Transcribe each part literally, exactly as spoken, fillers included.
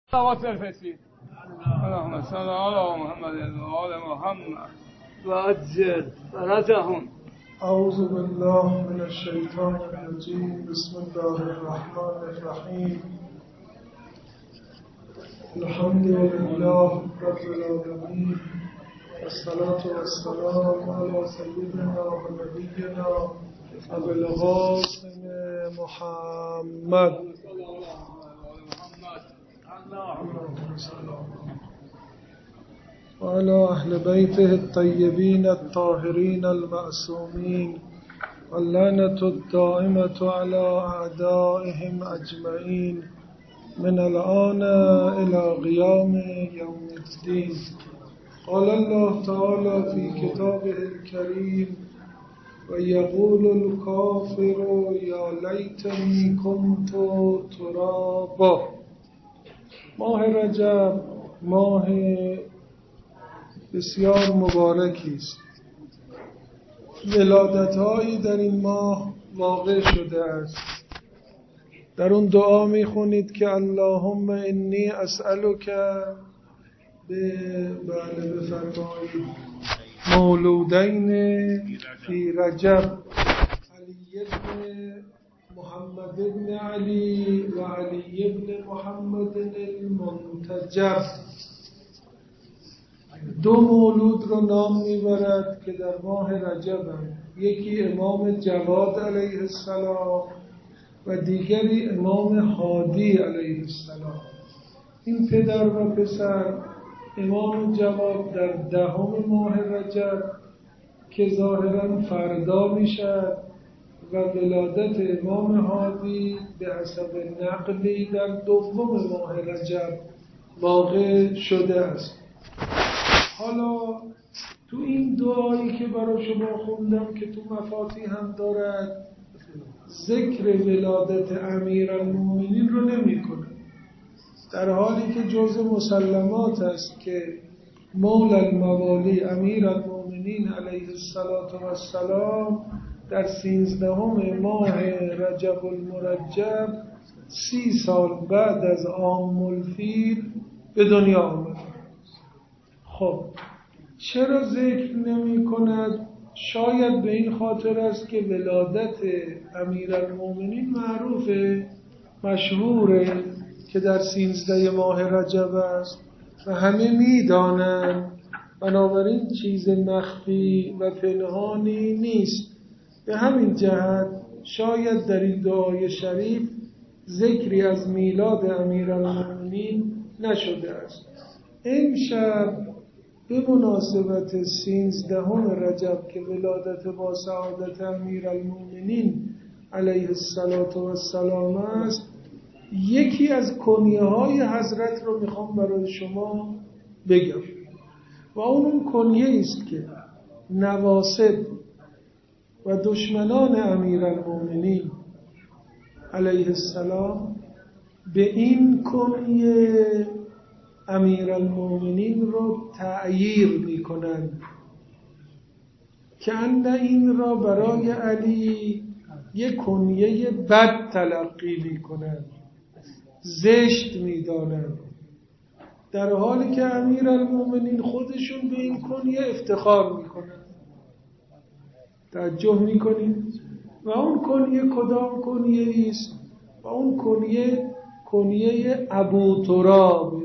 صلوات الفتي اللهم صل على محمد وآل محمد وعجل فرجهم. أعوذ بالله من الشيطان الرجيم. بسم الله الرحمن الرحيم. الحمد لله رب العالمين، والصلاة والسلام على سيدنا ونبينا أبي القاسم محمد وعلى أهل بيته الطيبين الطاهرين المعصومين، واللعنة الدائمة على أعدائهم أجمعين من الآن إلى قيام يوم الدين. قال الله تعالى في كتابه الكريم: ويقول الكافر يا ليتني كنت ترابا. ماه رجب ماه بسیار مبارکی است. ولادت‌هایی در این ماه واقع شده است. در اون دعا میخونید که اللهم انی اسألک به بله بفرمایید مولودین فی رجب علی ابن محمد ابن علی و علی ابن محمد المنتجب. دو مولود رو نام میبرد که در ماه رجب هم. یکی امام جواد علیه السلام و دیگری امام هادی علیه السلام. این پدر و پسر، امام جواد در دهم ماه رجب که ظاهراً فردا میشد و ولادت امام هادی به حسب نقلی در دوم ماه رجب واقع شده است. حالا تو این دعایی که برای شما خوندم که تو مفاتیح هم دارد، ذکر ولادت امیرالمومنین رو نمی کنه، در حالی که جزء مسلمات است که مولا الموالی امیرالمومنین علیه السلام در سیزدهم ماه رجب المرجب سی سال بعد از عام الفیل به دنیا آمد. خب چرا ذکر نمی کند؟ شاید به این خاطر است که ولادت امیرالمومنین معروفه، مشهوره که در سیزده ماه رجب است و همه می دانند، بنابراین چیز مخفی و پنهانی نیست. به همین جهت شاید در این دعای شریف ذکری از میلاد امیرالمومنین نشده است. امشب به مناسبت سیزدهم رجب که ولادت با سعادت امیرالمومنین علیه السلام است، یکی از کنیه های حضرت رو میخوام برای شما بگم و اون کنیه است که نواصب و دشمنان امیرالمومنین علیه السلام به این کنیه امیرالمومنین رو تعییر میکنند که ان این را برای علی یک کنیه بد تلقی میکنند، زشت میدانند، در حالی که امیرالمومنین خودشون به این کنیه افتخار میکنند. توجه میکنید؟ و اون کنیه کدام کنیه است؟ و اون کنیه کنیه ابو تراب.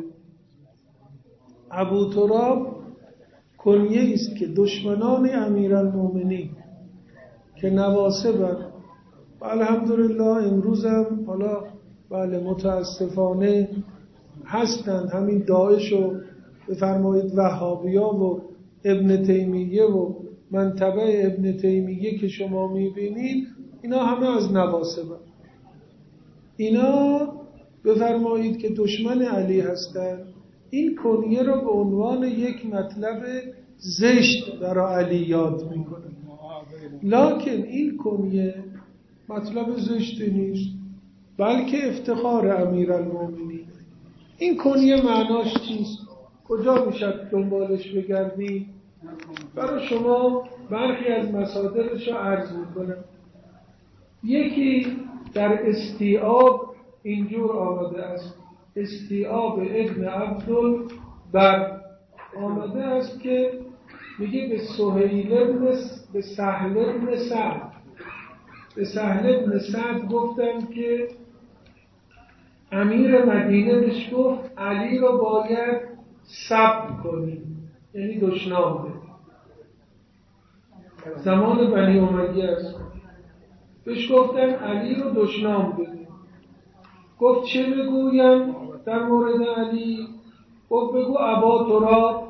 ابو تراب کنیه است که دشمنان امیرالمومنین که نواصبن و الحمدلله امروز هم حالا بله متاسفانه هستند، همین داعش و بفرمایید وهابیا و ابن تیمیه و منطقه ابن تیمیه که شما میبینید، اینا همه از نواصبن. اینا بفرمایید که دشمن علی هستند. این کنیه را به عنوان یک مطلب زشت برای علی یاد میکنه، لکن این کنیه مطلب زشتی نیست بلکه افتخار امیرالمومنین. این کنیه معناش چیست؟ کجا میشه دنبالش بگردی؟ برای شما برخی از مصادرش رو عرض میکنم. یکی در استیعاب اینجور آمده است: استیعاب ابن عبدالبر آمده است که میگه به سهیل ابن به سهل ابن سعد به سهل ابن سعد گفتن که امیر مدینه بهش گفت علی رو باید سب کنی، یعنی دشنام بده. زمان بنی امیه است. بهش گفتن علی رو دشنام بده. گفت چه بگویم در مورد علی؟ گفت بگو ابا تراب.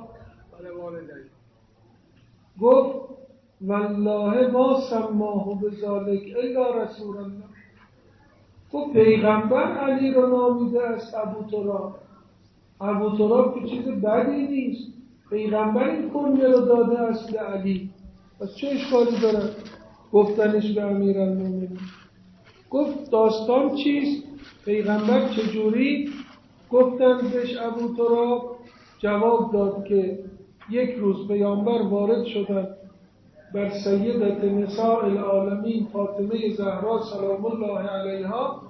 گفت والله ما سماه بذالک الا رسول الله. گفت پیغمبر علی رو نامیده است ابو تراب. ابو تراب که چیز بدی نیست، پیغمبر این کنیه رو داده است به علی، پس چه اشکالی داره گفتنش به امیرالمومنین؟ گفت داستان چیست؟ پیغمبر چجوری گفتن بهش ابو تراب؟ جواب داد که یک روز پیامبر وارد شدن بر سیدت نساء العالمین فاطمه زهرا سلام الله علیها.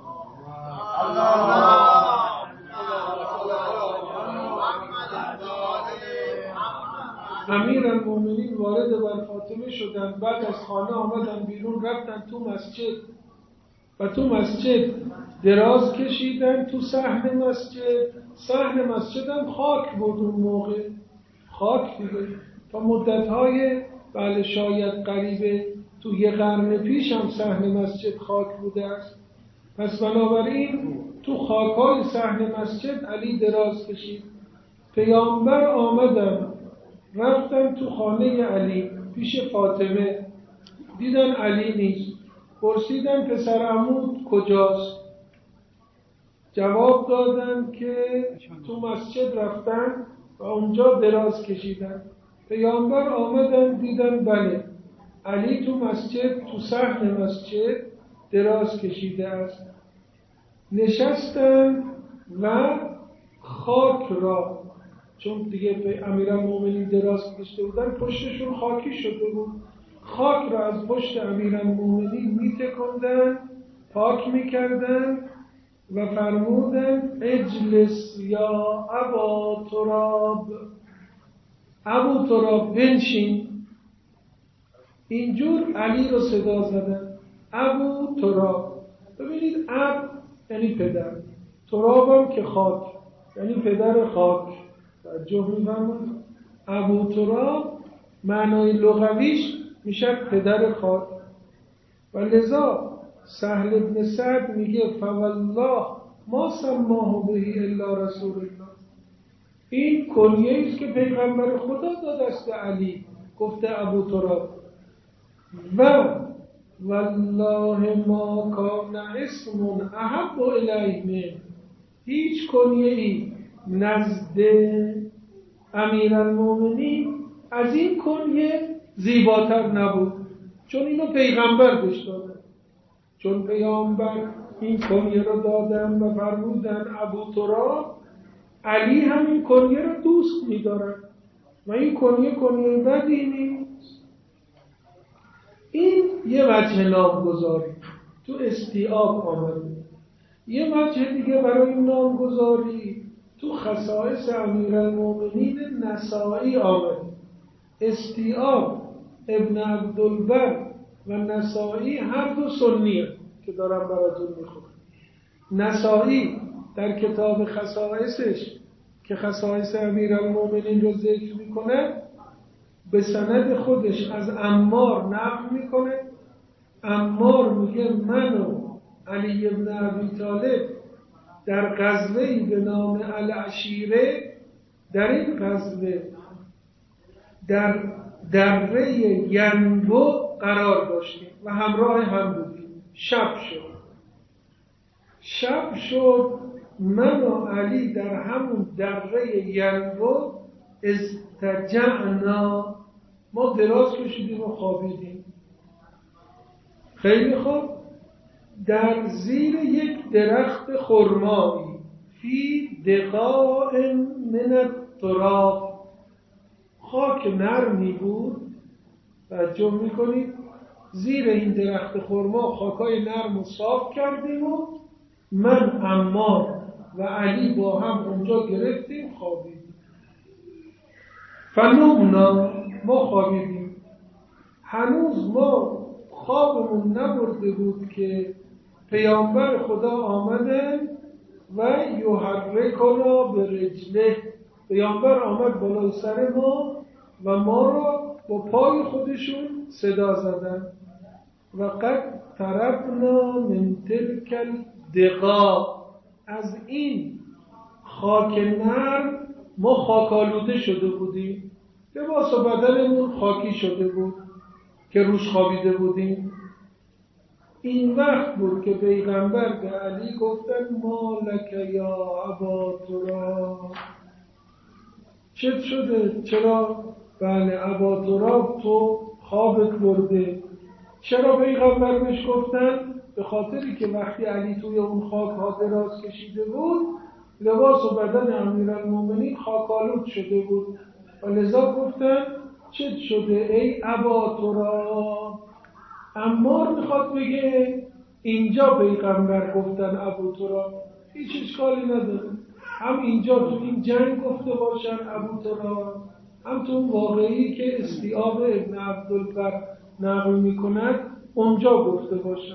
امیرالمومنین وارد بر فاطمه شدن، بعد از خانه آمدن بیرون، رفتن تو مسجد و تو مسجد دراز کشیدن. تو صحن مسجد صحن مسجد هم خاک بود اون موقع، خاک دیگه تا مدت‌های بله شاید قریبه تو یه قرن پیش هم صحن مسجد خاک بوده است. پس بنابراین تو خاک‌های صحن مسجد علی دراز کشید. پیامبر آمدن رفتن تو خانه علی پیش فاطمه، دیدن علی نیست. پرسیدن پسر عمود کجاست؟ جواب دادن که تو مسجد رفتن و اونجا دراز کشیدن. پیامبر آمدن دیدن بله علی تو مسجد تو صحن مسجد دراز کشیده است. نشستن و خاک را، چون دیگه به امیرالمومنین دراز کشیده بودن پشتشون خاکی شده بود، خاک را از پشت امیرالمومنین میتکندن، پاک میکردن و فرمودن اجلس یا ابا تراب، ابو تراب بنشین. اینجور علی رو صدا زدن ابو تراب. ببینید اب یعنی پدر، ترابم که خاک یعنی پدر خاک. توجه می‌فرمایید؟ ابو تراب معنای لغویش میشه پدر خاک. و لذا سهل ابن سعد میگه فوالله ما سماه به الا رسول الله. این کنیه است که پیغمبر خدا داده است به علی، گفته ابو تراب. و والله ما کان اسم احب الیه من، هیچ کنیه ای نزد امیرالمومنین از این کنیه زیباتر نبود، چون اینو پیغمبر بهش داده. چون پیامبر این کنیه رو دادن و فرمودن ابو تراب، علی هم این کنیه رو دوست می‌دارن و این کنیه کنیه بدی نیست. این یه وجه نامگذاری تو استیعاب آمده. یه وجه دیگه برای نامگذاری تو خصائص امیرالمومنین نسائی آمده. استیعاب ابن عبدالبر و نسائی هر دو سنیه که دارم براتون میخونم. نسائی در کتاب خصائصش که خصائص امیرالمومنین رو ذکر میکنه به سند خودش از عمار نقل میکنه. عمار میگه من و علی ابن ابی طالب در غزوه‌ای به نام العشیره، در این غزوه در دره ینبو قرار داشتیم و همراه هم بودیم. شب شد شب شد من و علی در همون دره ینبو استجعنا، ما دراز کشیدیم و خوابیدیم. خیلی خوب. در زیر یک درخت خرمایی فی دقاء من التراب، خاک نرمی بود. توجه میکنید؟ زیر این درخت خرما خاکای نرم و صاف کردیم و من عمار و علی با هم اونجا گرفتیم خوابیدیم. فنومنا، ما خوابیدیم. هنوز ما خوابمون نبرده بود که پیامبر خدا آمده و یحرکنا به رجله، پیامبر آمد بالای سر ما و ما را با پای خودشون صدا زدن. و قد طربنا من تلک الدقا، از این خاک نرم ما خاکالوده شده بودیم، لباس و بدنمون خاکی شده بود که روش خوابیده بودیم. این وقت بود که پیغمبر به علی گفتن ما لک یا ابا تراب، چه شده؟ چرا؟ بله ابا تراب، تو خوابت برده. چرا پیغمبر بهش گفتن؟ به خاطری که وقتی علی توی اون خاک ها دراز کشیده بود، لباس و بدن امیرالمومنین خاکالود شده بود و لذا گفتن چه شده ای ابا تراب؟ عمار میخواد بگه اینجا پیغمبر گفتن ابو تراب، هیچ اشکالی نداره، هم اینجا تو این جنگ گفته باشن ابو تراب، هم تو واقعی که استیاب ابن عبدالبر نقل میکند اونجا گفته باشن.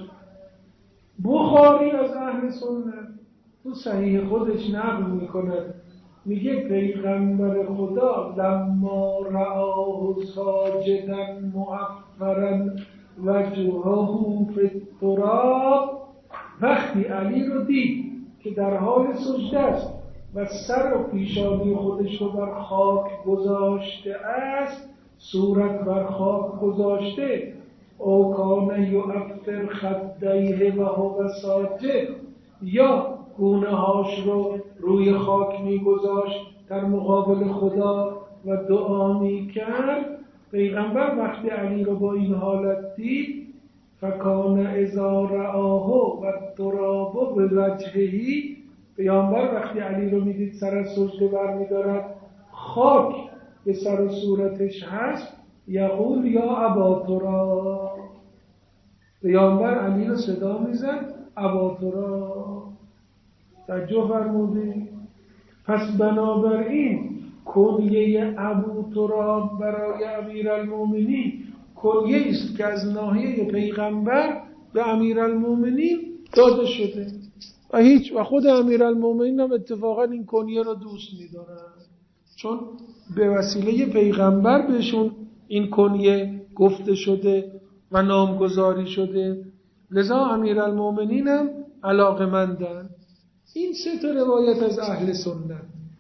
بخاری از اهل سنت تو صحیح خودش نقل میکند، میگه پیغمبر خدا لما رآه ساجدا معفرا وجهه فی التراب، وقتی علی رو دید که در حال سجده است و سر و پیشانی خودش رو بر خاک گذاشته است، صورت بر خاک گذاشته، او کان یؤفر خدیه و هو ساجد، یا گونه هاش رو روی خاک میگذاشت در مقابل خدا و دعا میکرد. پیغمبر وقتی علی رو با این حالت دید، فکان اذا رآه و التراب بوجهه، پیامبر وقتی علی رو میدید سر از سجده برمیدارد، خاک به سر و صورتش هست، یقول یا ابا تراب، پیامبر علی رو صدا میزد ابا تراب. توجه فرمودید؟ پس بنابراین کنیه ابو تراب برای امیرالمومنین کنیه است که از ناحیه پیغمبر به امیرالمومنین داده شده و هیچ و خود امیرالمومنین هم اتفاقا این کنیه رو دوست می‌دارن، چون به وسیله پیغمبر بهشون این کنیه گفته شده و نامگذاری شده، لذا امیرالمومنین هم علاقه‌مندن. این سه تا روایت از اهل سنت،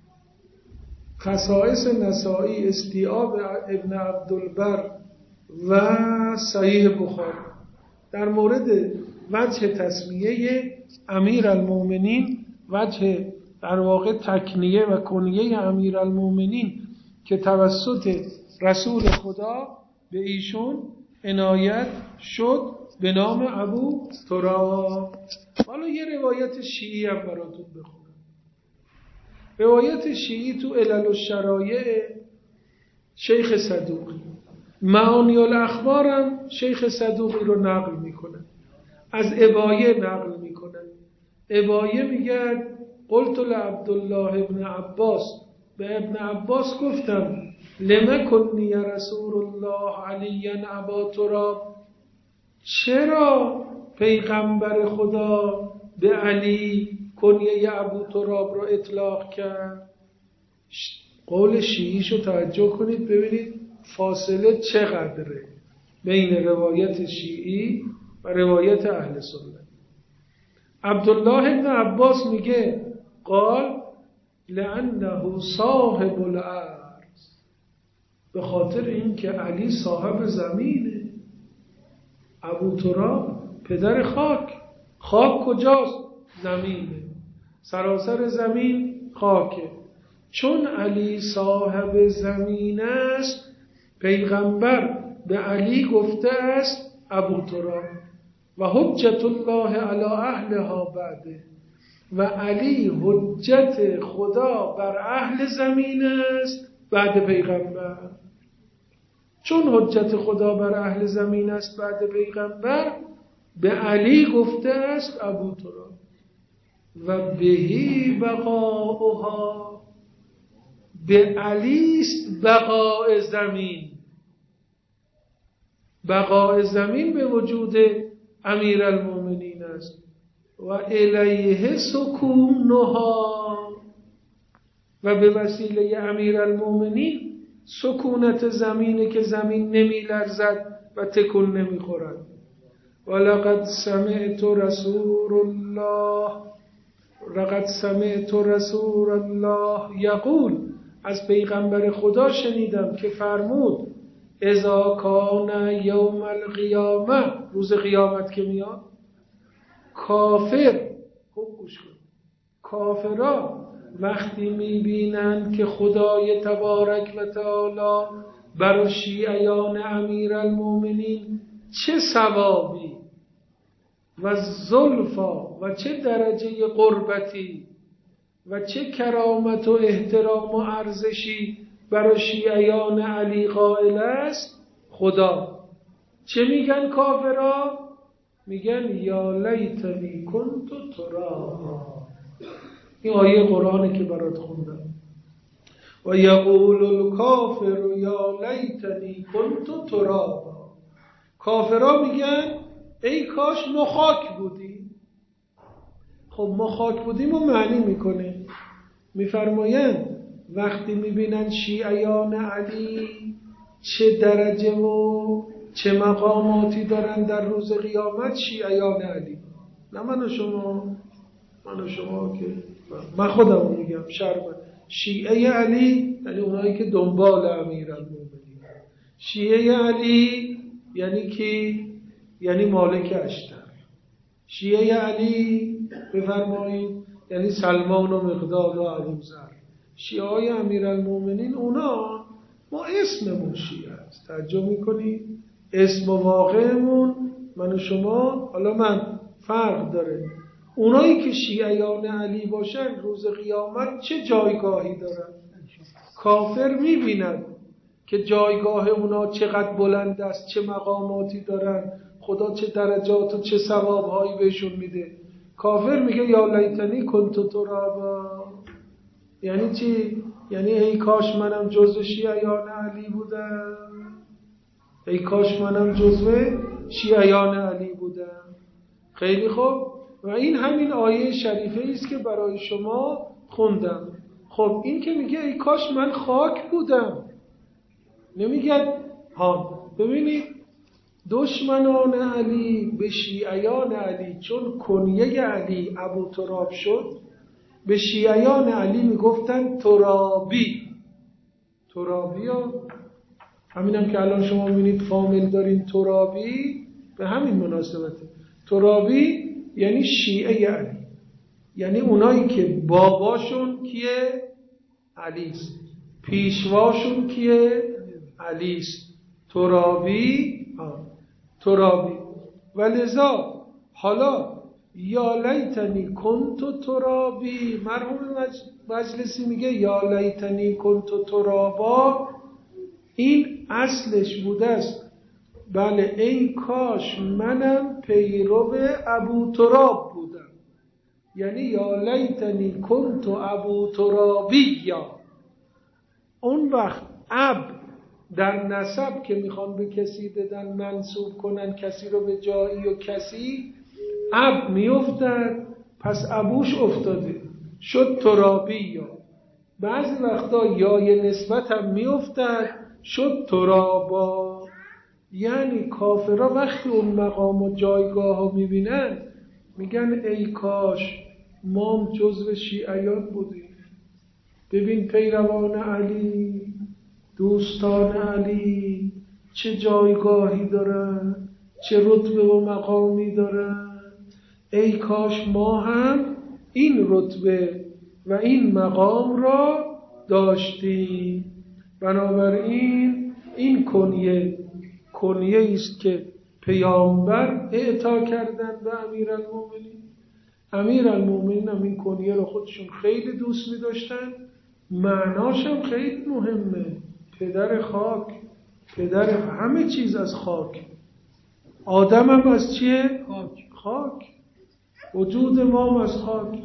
خصائص نسائی، استیاب ابن عبدالبر و صحیح بخاری در مورد وجه تسمیه امیرالمومنین، وجه در واقع تکنیه و کنیه امیرالمومنین که توسط رسول خدا به ایشون عنایت شد به نام ابو تراب. حالا یه روایت شیعی هم براتون بخونم. روایت شیعی تو علل الشرایع شیخ صدوقی، معانی الاخبار هم شیخ صدوقی رو نقل میکنه، از ابایه نقل میکنه. ابایه میگه قلت لعبدالله ابن عباس، به ابن عباس گفتم لما کنی یا رسول الله علی ابا تراب، چرا پیغمبر خدا به علی کنیه ابو تراب رو اطلاق کرد؟ قول شیعیشو توجه کنید ببینید فاصله چقدره بین روایت شیعی و روایت اهل سنت. عبدالله ابن عباس میگه قال لأنه صاحب الارض، به خاطر اینکه علی صاحب زمینه، ابو تراب پدر خاک. خاک کجاست؟ زمینه، سراسر زمین خاکه. چون علی صاحب زمین است، پیغمبر به علی گفته است ابو تراب و حجت الله علی اهلها بعده، و علی حجت خدا بر اهل زمین است بعد پیغمبر. چون حجت خدا بر اهل زمین است بعد پیغمبر، به علی گفته است ابو تراب. و بهی بقاؤها، به علیست بقاء زمین. بقاء زمین به وجود امیرالمومنین است و الیه سکونها، و به وسیله امیرالمومنین سکونت زمینه که زمین نمی لرزد و تکون نمی خورد. ولقد سمعت رسول الله لقد سمعت رسول الله یقول، از پیغمبر خدا شنیدم که فرمود اذا کان یوم القیامه، روز قیامت که میاد، کافر، خوب گوش کن، کافرا وقتی میبینن که خدای تبارک و تعالی بر شیعیان امیرالمومنین چه ثوابی و زلفا و چه درجه قربتی و چه کرامت و احترام و ارزشی برای شیعیان علی قائل است، خدا چه میگن کافرها؟ میگن یا لیتنی کنت ترابا. این آیه قرآنه که برات خوندم. و یقول الکافر یا لیتنی کنت ترابا. کافرها میگن ای کاش ما خاک بودیم. خب ما خاک بودیم و معنی میکنه، میفرمایند وقتی میبینن شیعیان علی چه درجه و چه مقاماتی دارن در روز قیامت، شیعیان علی، نه من و شما، من و شما که من خودم میگم شرمن، شیعه علی یعنی اونایی که دنبال امیرالمومنین. شیعه علی یعنی کی؟ یعنی مالک اشتر. شیعه علی بفرمایید یعنی سلمان و مقداد و ابوذر. شیعه های امیرالمومنین اونا ما اسممون شیعه است. تعجب میکنید؟ اسم و واقعمون من و شما، حالا من فرق داره. اونایی که شیعیان علی باشن روز قیامت چه جایگاهی دارن؟ کافر میبیند که جایگاه اونا چقدر بلند است، چه مقاماتی دارن، خدا چه درجات و چه ثوابهایی بهشون میده. کافر میگه یا لیتنی کنت ترابا. یعنی چی؟ یعنی ای کاش منم جزو شیعیان علی بودم، ای کاش منم جزو شیعیان علی بودم. خیلی خوب، و این همین آیه شریفه است که برای شما خوندم. خب این که میگه ای کاش من خاک بودم، نمیگه ها. ببینید دشمنان علی به شیعیان علی چون کنیه علی ابو تراب شد، به شیعیان علی میگفتن ترابی. ترابی ها همین هم که الان شما میبینید فامیل دارین ترابی، به همین مناسبته. ترابی یعنی شیعه علی، یعنی اونایی که باباشون کیه؟ علیست، پیشواشون کیه؟ علیست. ترابی ها. ترابی. ولذا حالا یا لیتنی کنت ترابی، مرحوم مجلسی میگه یا لیتنی کنت ترابا، این اصلش بوده است بله ای کاش منم پیرو ابو تراب بودم، یعنی یا لیتنی کنت ابو ترابی. یا اون وقت اب در نسب که میخوان به کسی بدن منسوب کنن کسی رو به جایی و کسی، اب میافتد، پس ابوش افتاده شد ترابی. یا بعضی وقتا یای نسبت هم میافتد شد ترابا. یعنی کافرها وقتی اون مقام و جایگاه ها میبینن میگن ای کاش ما جزو شیعیان بودیم. ببین پیروان علی، دوستان علی چه جایگاهی دارن، چه رتبه و مقامی دارن. ای کاش ما هم این رتبه و این مقام را داشتیم. بنابراین این کنیه کنیه است که پیامبر اعطا کردن به امیرالمومنین. امیرالمومنین هم این کنیه رو خودشون خیلی دوست می داشتن. معناش هم خیلی مهمه، پدر خاک، پدر همه چیز از خاک. آدم هم از چیه؟ خاک. خاک. وجود ما هم از خاک.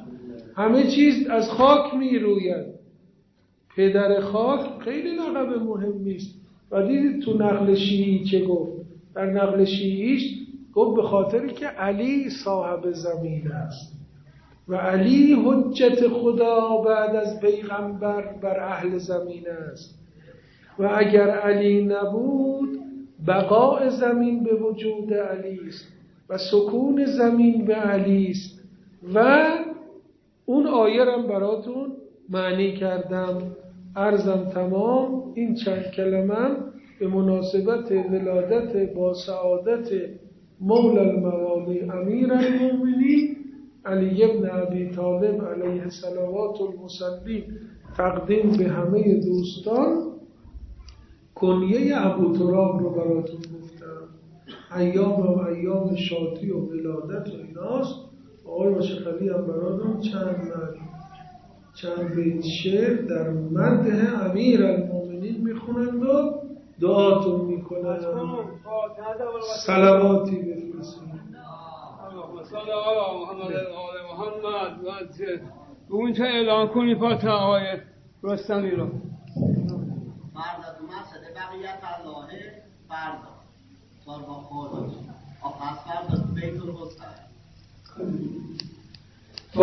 همه چیز از خاک می روید. پدر خاک خیلی لقب مهمی است. و دیدید تو نقل شیعی چه گفت؟ در نقل شیعیش گفت به خاطری که علی صاحب زمین است و علی حجت خدا بعد از پیغمبر بر اهل زمین است و اگر علی نبود بقاء زمین به وجود علی است و سکون زمین به علی است. و اون آیه رو براتون معنی کردم. عرضم تمام. این چند کلمه به مناسبت ولادت با سعادت مولا الموالی امیر المؤمنین علی ابن ابی طالب علیه صلوات المسلمین تقدیم به همه دوستان کنیه ابو تراب رو براتون گفتم. ایام و ایام شادی و ولادت و ایناست. آقای باشقلی هم براتون چند مرد چند بیت شعر در مدح امیر المؤمنین میخونند و دعاتون میکنند. صلواتی بفرستید. اللهم صل علی محمد و آل محمد. و اون چه اعلان کنی فاتحه آقای رستمی رو. فردا تو مسجد بقیت الله فردا چهار با خورد آخر فردا تو بیت الحسن